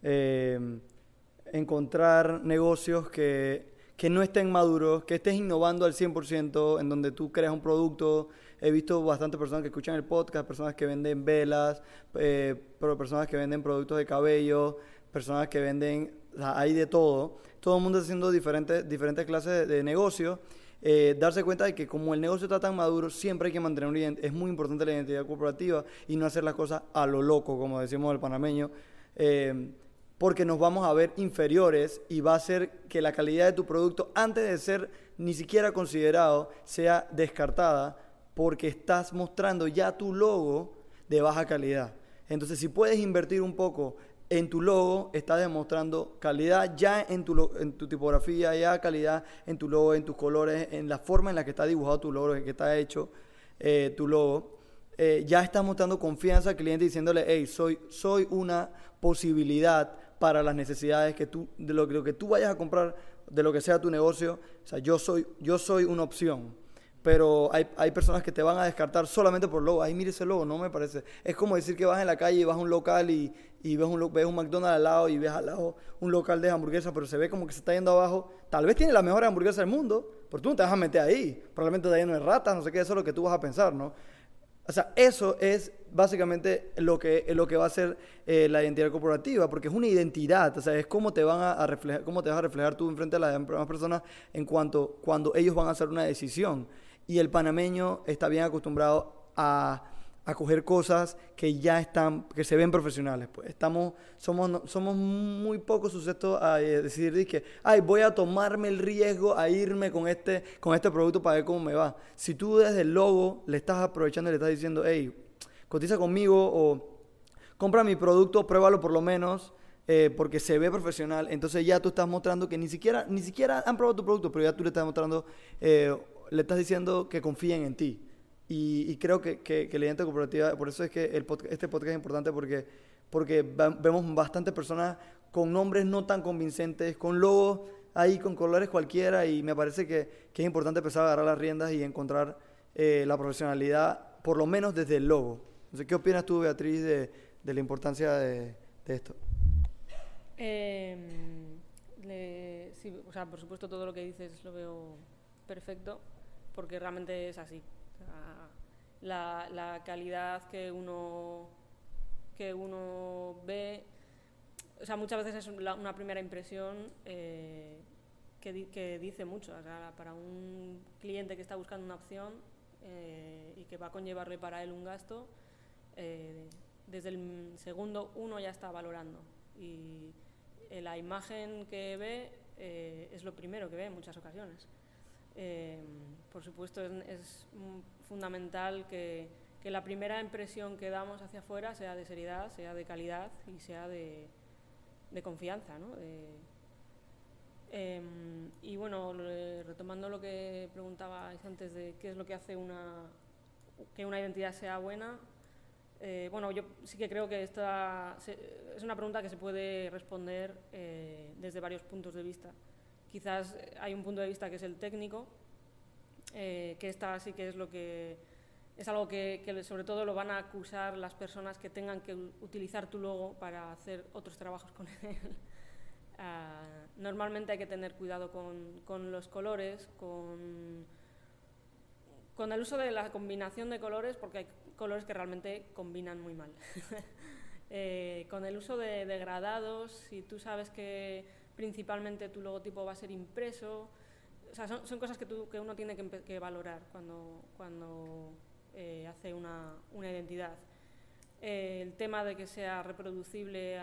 encontrar negocios que no estén maduros, que estés innovando al 100%, en donde tú creas un producto. He visto bastantes personas que escuchan el podcast, personas que venden velas, personas que venden productos de cabello, personas que venden, o sea, hay de todo. Todo el mundo está haciendo diferentes clases de negocios. Darse cuenta de que como el negocio está tan maduro, siempre hay que mantener es muy importante la identidad corporativa y no hacer las cosas a lo loco, como decimos el panameño, porque nos vamos a ver inferiores y va a hacer que la calidad de tu producto, antes de ser ni siquiera considerado, sea descartada porque estás mostrando ya tu logo de baja calidad. Entonces, si puedes invertir un poco en tu logo, estás demostrando calidad ya en tu tipografía, ya calidad en tu logo, en tus colores, en la forma en la que está dibujado tu logo, en que está hecho tu logo. Ya estás mostrando confianza al cliente diciéndole, hey, soy una posibilidad para las necesidades de lo que tú vayas a comprar, de lo que sea tu negocio. O sea, yo soy una opción. Pero hay personas que te van a descartar solamente por logo. Ay, mire ese logo, no me parece. Es como decir que vas en la calle y vas a un local y ves un McDonald's al lado y ves al lado un local de hamburguesas, pero se ve como que se está yendo abajo. Tal vez tiene la mejor hamburguesa del mundo, pero tú no te vas a meter ahí. Probablemente está lleno de ratas, no sé qué, eso es lo que tú vas a pensar, ¿no? O sea, eso es básicamente lo que va a ser la identidad corporativa, porque es una identidad, o sea, es cómo te vas a reflejar tú enfrente de las demás personas cuando ellos van a hacer una decisión. Y el panameño está bien acostumbrado a coger cosas que ya que se ven profesionales. Pues somos muy poco sujetos a decir que, voy a tomarme el riesgo a irme con este producto para ver cómo me va. Si tú desde el logo le estás aprovechando y le estás diciendo, hey, cotiza conmigo o compra mi producto, pruébalo por lo menos, porque se ve profesional, entonces ya tú estás mostrando que ni siquiera han probado tu producto, pero ya tú le estás mostrando, le estás diciendo que confíen en ti. Y creo que la identidad corporativa, por eso es que este podcast es importante, porque vemos bastantes personas con nombres no tan convincentes, con logos ahí, con colores cualquiera, y me parece que es importante empezar a agarrar las riendas y encontrar la profesionalidad, por lo menos desde el logo. Entonces, ¿qué opinas tú, Beatriz, de la importancia de esto? Sí, o sea, por supuesto todo lo que dices lo veo perfecto, porque realmente es así. O sea, la calidad que uno ve, o sea, muchas veces es una primera impresión que dice mucho. O sea, para un cliente que está buscando una opción y que va a conllevarle para él un gasto, desde el segundo uno ya está valorando, y la imagen que ve es lo primero que ve en muchas ocasiones. Por supuesto es fundamental que la primera impresión que damos hacia afuera sea de seriedad, sea de calidad y sea de confianza, ¿no? Y bueno, retomando lo que preguntabais antes de qué es lo que hace que una identidad sea buena, bueno, yo sí que creo que esta es una pregunta que se puede responder desde varios puntos de vista. Quizás hay un punto de vista que es el técnico, que esta sí que es algo que sobre todo lo van a acusar las personas que tengan que utilizar tu logo para hacer otros trabajos con él. Normalmente hay que tener cuidado con los colores, con el uso de la combinación de colores, porque hay colores que realmente combinan muy mal. Con el uso de degradados, si tú sabes que principalmente tu logotipo va a ser impreso, o sea, son cosas que uno tiene que valorar cuando hace una identidad. El tema de que sea reproducible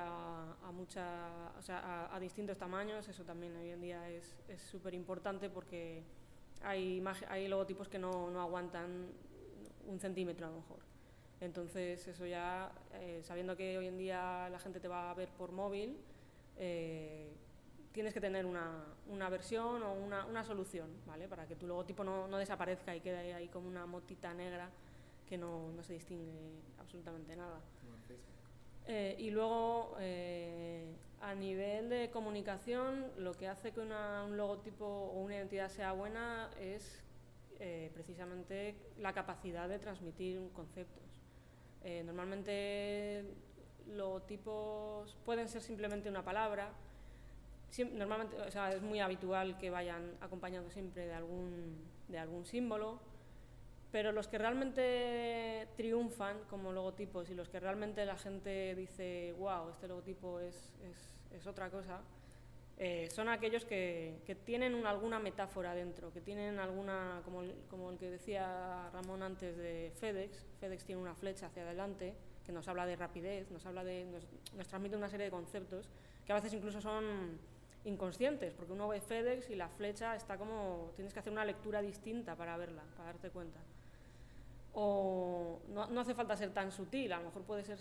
a distintos tamaños, eso también hoy en día es súper importante, porque hay logotipos que no aguantan 1 centímetro a lo mejor. Entonces eso ya, sabiendo que hoy en día la gente te va a ver por móvil, tienes que tener una versión o una solución, ¿vale? Para que tu logotipo no desaparezca y quede ahí como una motita negra que no se distingue absolutamente nada. Y luego, a nivel de comunicación, lo que hace que un logotipo o una identidad sea buena es precisamente la capacidad de transmitir conceptos. Normalmente logotipos pueden ser simplemente una palabra. Normalmente, o sea, es muy habitual que vayan acompañados siempre de algún símbolo, pero los que realmente triunfan como logotipos y los que realmente la gente dice, wow, este logotipo es otra cosa, son aquellos que tienen alguna metáfora dentro, que tienen alguna, como el que decía Ramón antes de FedEx. FedEx tiene una flecha hacia adelante que nos habla de rapidez, nos transmite una serie de conceptos que a veces incluso son inconscientes, porque uno ve FedEx y la flecha está como, tienes que hacer una lectura distinta para verla, para darte cuenta. O no hace falta ser tan sutil, a lo mejor puede ser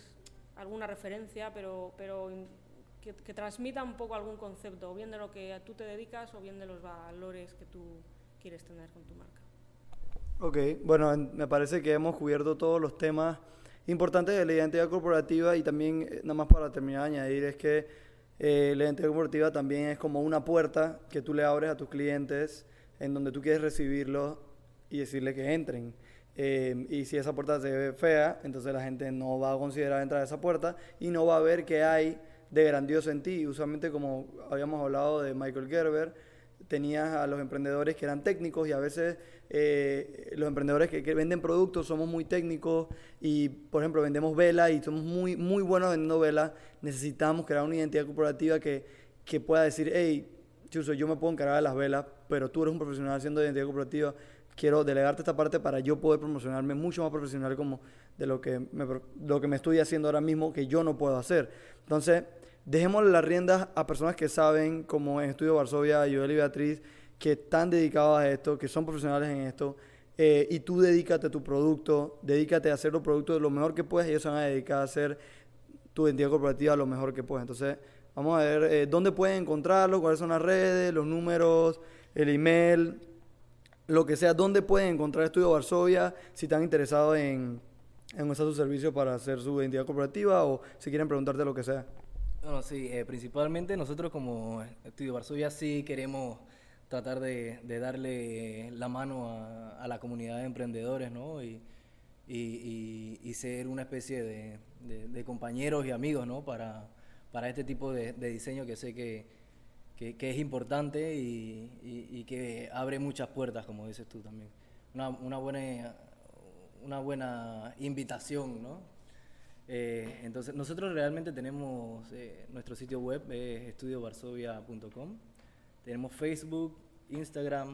alguna referencia, pero que transmita un poco algún concepto, o bien de lo que tú te dedicas o bien de los valores que tú quieres tener con tu marca. Ok, bueno, me parece que hemos cubierto todos los temas importantes de la identidad corporativa y también, nada más para terminar de añadir, es que la identidad corporativa también es como una puerta que tú le abres a tus clientes en donde tú quieres recibirlos y decirle que entren. Y si esa puerta se ve fea, entonces la gente no va a considerar entrar a esa puerta y no va a ver qué hay de grandioso en ti. Usualmente, como habíamos hablado de Michael Gerber, tenías a los emprendedores que eran técnicos y a veces los emprendedores que venden productos somos muy técnicos y, por ejemplo, vendemos velas y somos muy, muy buenos vendiendo velas. Necesitamos crear una identidad corporativa que pueda decir, hey, Chuso, yo me puedo encargar de las velas, pero tú eres un profesional haciendo identidad corporativa, quiero delegarte esta parte para yo poder promocionarme mucho más profesional como de lo que me estoy haciendo ahora mismo que yo no puedo hacer. Entonces, dejemos las riendas a personas que saben, como en Estudio Varsovia, Joel y Beatriz, que están dedicados a esto, que son profesionales en esto, y tú dedícate a tu producto, dedícate a hacer los productos lo mejor que puedes y ellos se van a dedicar a hacer tu identidad corporativa lo mejor que puedes. Entonces, vamos a ver dónde pueden encontrarlo, cuáles son las redes, los números, el email, lo que sea, dónde pueden encontrar Estudio Varsovia si están interesados en usar su servicio para hacer su identidad corporativa o si quieren preguntarte lo que sea. Bueno, sí, principalmente nosotros como Estudio Varsovia sí queremos tratar de darle la mano a la comunidad de emprendedores, ¿no? Y ser una especie de compañeros y amigos, ¿no? Para este tipo de diseño que sé que es importante y que abre muchas puertas, como dices tú también. Una buena invitación, ¿no? Entonces, nosotros realmente tenemos nuestro sitio web, es estudiovarsovia.com. Tenemos Facebook, Instagram,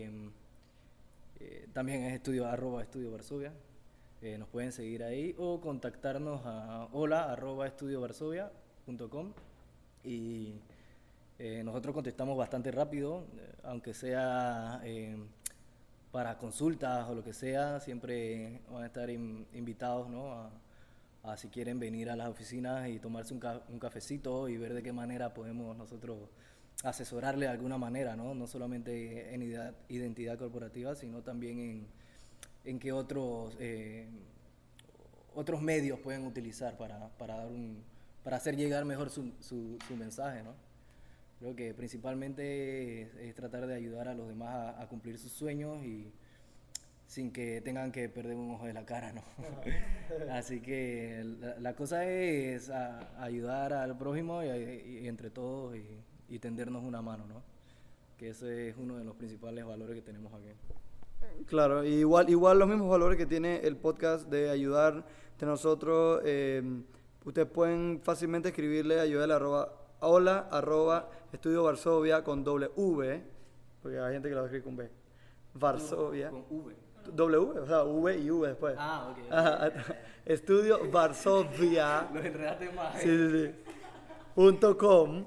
también es @Estudio Varsovia. Nos pueden seguir ahí o contactarnos a hola@estudiovarsovia.com y nosotros contestamos bastante rápido, aunque sea para consultas o lo que sea, siempre van a estar invitados, ¿no? a si quieren venir a las oficinas y tomarse un cafecito y ver de qué manera podemos nosotros asesorarle de alguna manera, ¿no? No solamente en identidad corporativa, sino también en qué otros medios pueden utilizar para hacer llegar mejor su mensaje, ¿no? Creo que principalmente es tratar de ayudar a los demás a cumplir sus sueños y sin que tengan que perder un ojo de la cara, ¿no? Así que la cosa es ayudar al prójimo y entre todos y tendernos una mano, ¿no? Que ese es uno de los principales valores que tenemos aquí. Claro, igual los mismos valores que tiene el podcast de ayudar de nosotros. Ustedes pueden fácilmente escribirle a Joel @Estudio Varsovia con W, porque hay gente que lo escribe con B. Varsovia. Con V. W, o sea, V y V después. Ah, ok. Estudio Varsovia. Los enredaste más. Sí. .com.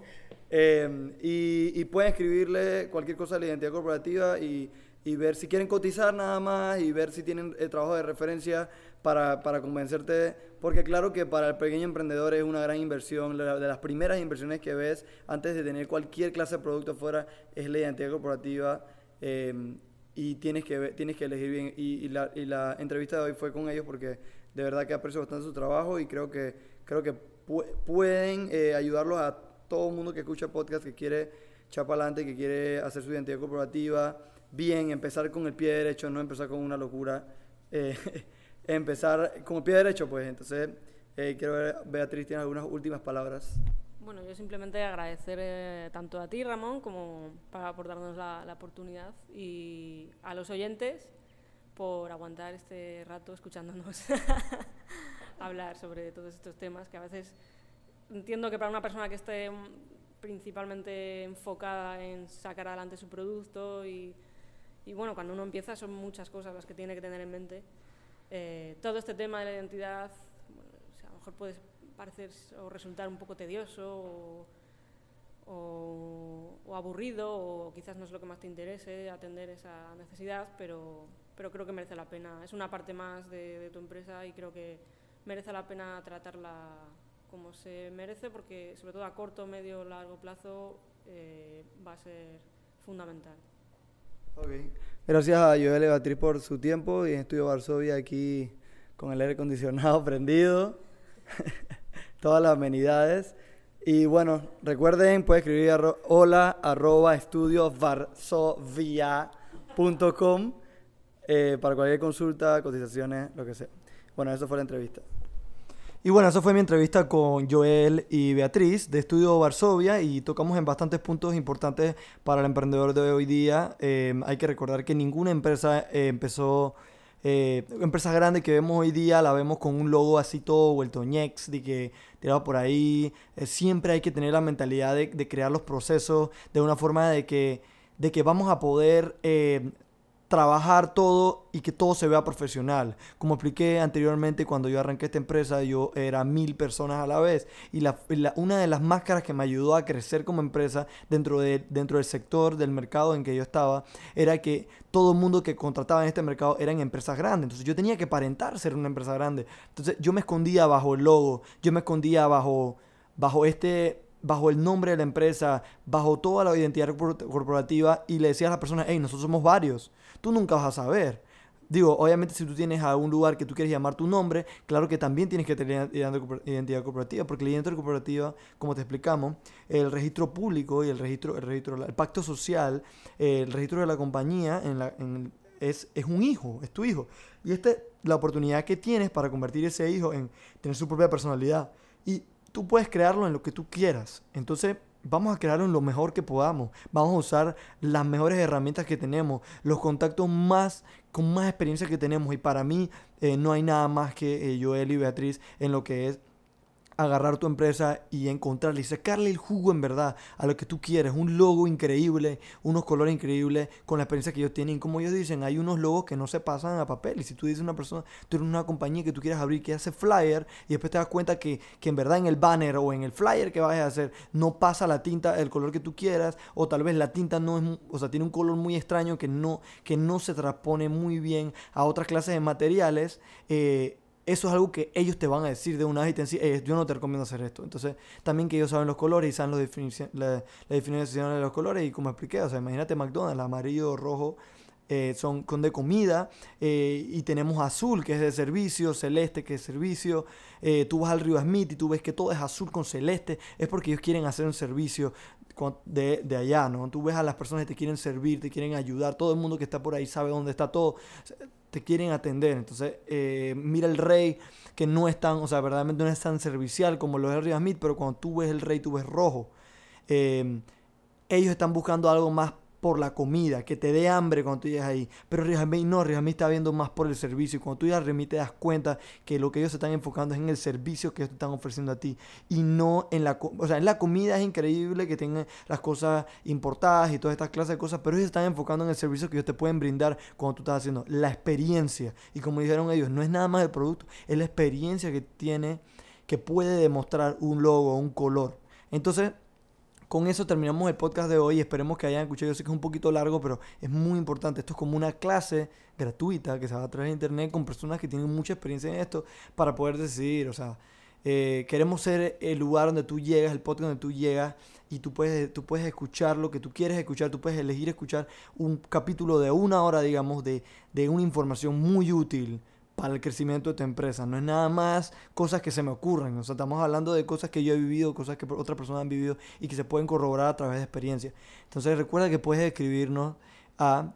Y pueden escribirle cualquier cosa de la identidad corporativa y ver si quieren cotizar nada más y ver si tienen el trabajo de referencia para convencerte, porque claro que para el pequeño emprendedor es una gran inversión, de las primeras inversiones que ves antes de tener cualquier clase de producto afuera es la identidad corporativa, y tienes que elegir bien, y la entrevista de hoy fue con ellos porque de verdad que aprecio bastante su trabajo y creo que pueden ayudarlos a todo el mundo que escucha podcast, que quiere echar para adelante, que quiere hacer su identidad corporativa bien, empezar con el pie derecho, no empezar con una locura, empezar con el pie derecho, pues. Entonces, quiero ver, Beatriz, ¿tienes algunas últimas palabras? Bueno, yo simplemente agradecer tanto a ti, Ramón, como por darnos la oportunidad, y a los oyentes por aguantar este rato escuchándonos hablar sobre todos estos temas que a veces entiendo que para una persona que esté principalmente enfocada en sacar adelante su producto y bueno, cuando uno empieza son muchas cosas las que tiene que tener en mente. Todo este tema de la identidad, bueno, o sea, a lo mejor puede parecer o resultar un poco tedioso o aburrido, o quizás no es lo que más te interese atender esa necesidad, pero creo que merece la pena. Es una parte más de tu empresa y creo que merece la pena tratarla como se merece, porque sobre todo a corto, medio, largo plazo va a ser fundamental. Okay. Gracias a Joel y Beatriz por su tiempo y en Estudio Varsovia aquí con el aire acondicionado prendido, todas las amenidades. Y bueno, recuerden, pueden escribir hola@estudiosvarsovia.com para cualquier consulta, cotizaciones, lo que sea. Bueno, eso fue la entrevista. Y bueno, esa fue mi entrevista con Joel y Beatriz de Estudio Varsovia y tocamos en bastantes puntos importantes para el emprendedor de hoy día. Hay que recordar que ninguna empresa empresa grande que vemos hoy día la vemos con un logo así todo vuelto ñex, de que tirado por ahí. Siempre hay que tener la mentalidad de crear los procesos de una forma de que vamos a poder trabajar todo y que todo se vea profesional. Como expliqué anteriormente, cuando yo arranqué esta empresa, yo era 1000 personas a la vez. Y una de las máscaras que me ayudó a crecer como empresa dentro del sector, del mercado en que yo estaba, era que todo el mundo que contrataba en este mercado eran empresas grandes. Entonces yo tenía que aparentar ser una empresa grande. Entonces yo me escondía bajo el logo, yo me escondía bajo el nombre de la empresa, bajo toda la identidad corporativa y le decía a las personas, hey, nosotros somos varios, tú nunca vas a saber. Digo, obviamente si tú tienes algún lugar que tú quieres llamar tu nombre, claro que también tienes que tener identidad corporativa, porque la identidad corporativa, como te explicamos, el registro público y el pacto social, el registro de la compañía es un hijo, es tu hijo. Y esta es la oportunidad que tienes para convertir ese hijo en tener su propia personalidad. Y tú puedes crearlo en lo que tú quieras. Entonces, vamos a crearlo en lo mejor que podamos. Vamos a usar las mejores herramientas que tenemos, los contactos con más experiencia que tenemos. Y para mí, no hay nada más que Joel y Beatriz en lo que es agarrar tu empresa y encontrarle y sacarle el jugo en verdad a lo que tú quieres. Un logo increíble, unos colores increíbles con la experiencia que ellos tienen. Como ellos dicen, hay unos logos que no se pasan a papel. Y si tú dices una persona, tú eres una compañía que tú quieres abrir que hace flyer y después te das cuenta que en verdad en el banner o en el flyer que vayas a hacer no pasa la tinta, el color que tú quieras, o tal vez la tinta no es, o sea, tiene un color muy extraño que no se transpone muy bien a otras clases de materiales, eso es algo que ellos te van a decir de una vez y te dicen, yo no te recomiendo hacer esto. Entonces, también que ellos saben los colores y saben la definición de los colores. Y como expliqué, o sea, imagínate McDonald's, amarillo, rojo, son de comida, y tenemos azul, que es de servicio, celeste, que es servicio. Tú vas al Río Smith y tú ves que todo es azul con celeste, es porque ellos quieren hacer un servicio de allá, ¿no? Tú ves a las personas que te quieren servir, te quieren ayudar, todo el mundo que está por ahí sabe dónde está todo, te quieren atender. Entonces, mira el Rey, que no es tan, o sea, verdaderamente no es tan servicial como lo es el Río Smith, pero cuando tú ves el Rey, tú ves rojo. Ellos están buscando algo más por la comida, que te dé hambre cuando tú llegas ahí. Pero Río Smith no, Río Smith está viendo más por el servicio. Y cuando tú llegas a Río Smith te das cuenta que lo que ellos se están enfocando es en el servicio que ellos te están ofreciendo a ti. Y no en en la comida es increíble que tengan las cosas importadas y todas estas clases de cosas, pero ellos se están enfocando en el servicio que ellos te pueden brindar cuando tú estás haciendo la experiencia. Y como dijeron ellos, no es nada más el producto, es la experiencia que tiene, que puede demostrar un logo, un color. Entonces, con eso terminamos el podcast de hoy. Esperemos que hayan escuchado. Yo sé que es un poquito largo, pero es muy importante. Esto es como una clase gratuita que se va a través de internet con personas que tienen mucha experiencia en esto para poder decidir. O sea, queremos ser el lugar donde tú llegas, el podcast donde tú llegas y tú puedes escuchar lo que tú quieres escuchar. Tú puedes elegir escuchar un capítulo de 1 hora, digamos, de una información muy útil para el crecimiento de tu empresa. No es nada más cosas que se me ocurren. O sea, estamos hablando de cosas que yo he vivido, cosas que otras personas han vivido y que se pueden corroborar a través de experiencia. Entonces, recuerda que puedes escribirnos a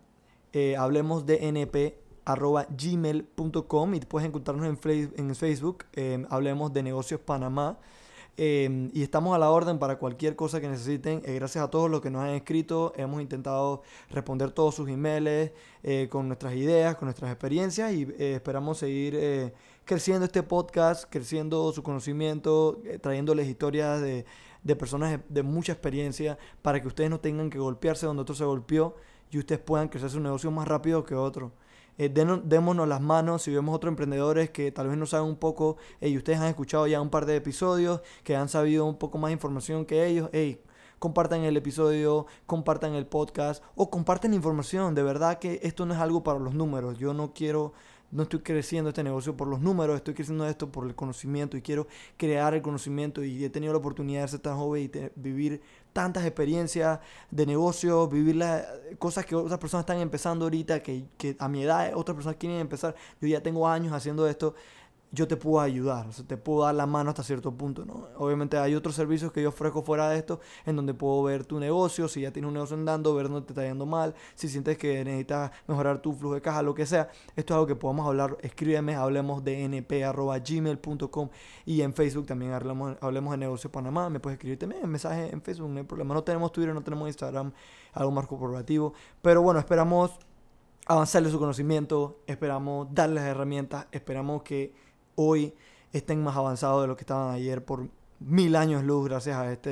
hablemosdenp@gmail.com y puedes encontrarnos en Facebook, Hablemos de Negocios Panamá. Y estamos a la orden para cualquier cosa que necesiten. Gracias a todos los que nos han escrito. Hemos intentado responder todos sus emails con nuestras ideas, con nuestras experiencias y esperamos seguir creciendo este podcast, creciendo su conocimiento, trayéndoles historias de personas de mucha experiencia para que ustedes no tengan que golpearse donde otro se golpeó y ustedes puedan crecer su negocio más rápido que otro. Démonos las manos. Si vemos otros emprendedores que tal vez no saben un poco, y ustedes han escuchado ya un par de episodios, que han sabido un poco más información que ellos, compartan el episodio, compartan el podcast o compartan información. De verdad que esto no es algo para los números. Yo no quiero no estoy creciendo este negocio por los números, estoy creciendo esto por el conocimiento y quiero crear el conocimiento y he tenido la oportunidad de ser tan joven y vivir tantas experiencias de negocio, vivir las cosas que otras personas están empezando ahorita, que a mi edad otras personas quieren empezar. Yo ya tengo años haciendo esto. Yo te puedo ayudar, o sea, te puedo dar la mano hasta cierto punto, ¿no? Obviamente hay otros servicios que yo ofrezco fuera de esto, en donde puedo ver tu negocio, si ya tienes un negocio andando, ver dónde te está yendo mal, si sientes que necesitas mejorar tu flujo de caja, lo que sea. Esto es algo que podamos hablar, escríbeme, hablemos de np@gmail.com y en Facebook también hablemos de Negocios Panamá. Me puedes escribir también en mensaje en Facebook, no hay problema. No tenemos Twitter, no tenemos Instagram, algo más corporativo, pero bueno, esperamos avanzarle su conocimiento, esperamos darles herramientas, esperamos que hoy estén más avanzados de lo que estaban ayer por 1000 años luz gracias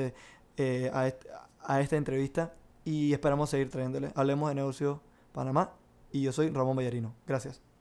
a esta entrevista y esperamos seguir trayéndoles. Hablemos de Negocios Panamá y yo soy Ramón Vallarino. Gracias.